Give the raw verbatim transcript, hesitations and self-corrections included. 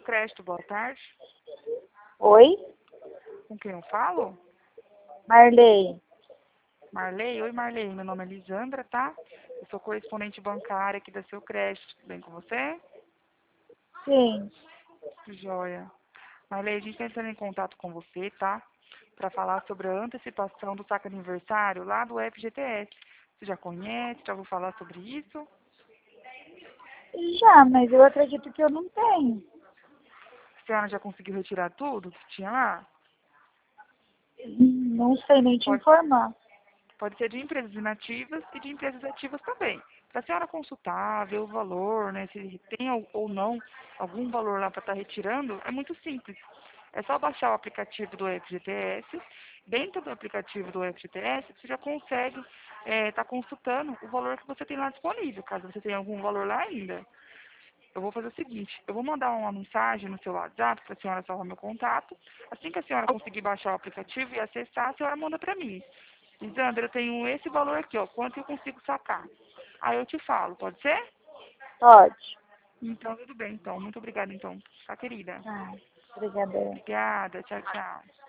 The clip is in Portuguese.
Crédito, boa tarde. Oi? Com quem eu falo? Marley. Marley? Oi, Marley. Meu nome é Lisandra, tá? Eu sou correspondente bancária aqui da Seu Crédito. Tudo bem com você? Sim. Joia. Marley, a gente está entrando em contato com você, tá? Para falar sobre a antecipação do saque aniversário lá do F G T S. Você já conhece? Já ouviu falar sobre isso? Já, mas eu acredito que eu não tenho. A senhora já conseguiu retirar tudo que tinha lá? Não sei nem te Pode, informar. pode ser de empresas inativas e de empresas ativas também. Para a senhora consultar, ver o valor, né, se tem ou ou não algum valor lá para estar retirando, é muito simples. É só baixar o aplicativo do F G T S. Dentro do aplicativo do F G T S, você já consegue estar consultando o valor que você tem lá disponível, caso você tenha algum valor lá ainda. Eu vou fazer o seguinte, eu vou mandar uma mensagem no seu WhatsApp para a senhora salvar meu contato. Assim que a senhora conseguir baixar o aplicativo e acessar, a senhora manda para mim. Lisandra, eu tenho esse valor aqui, ó, quanto eu consigo sacar. Aí eu te falo, pode ser? Pode. Então, tudo bem, então. Muito obrigada, então, tá, querida? Ah, obrigada. Obrigada, tchau, tchau.